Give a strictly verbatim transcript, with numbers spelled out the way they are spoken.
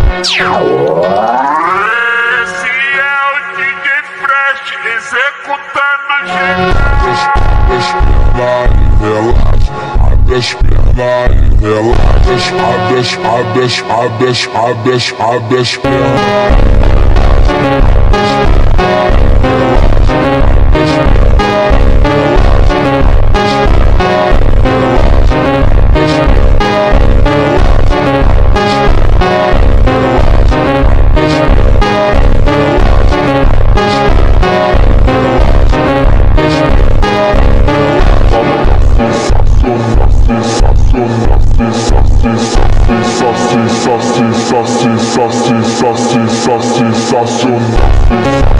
Esse é o D J Fresh executando a gente. Abre as pernas e relaxa. Abre as pernas e relaxa. Abre as, abre as, abre as, abre as pernas. Sensacional.